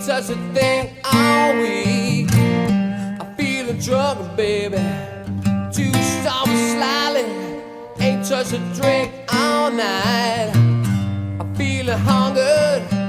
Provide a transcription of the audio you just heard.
touched a thing all week. I'm feeling drunk, baby, too sober slightly. Ain't touched a drink all night. I'm feeling hungered,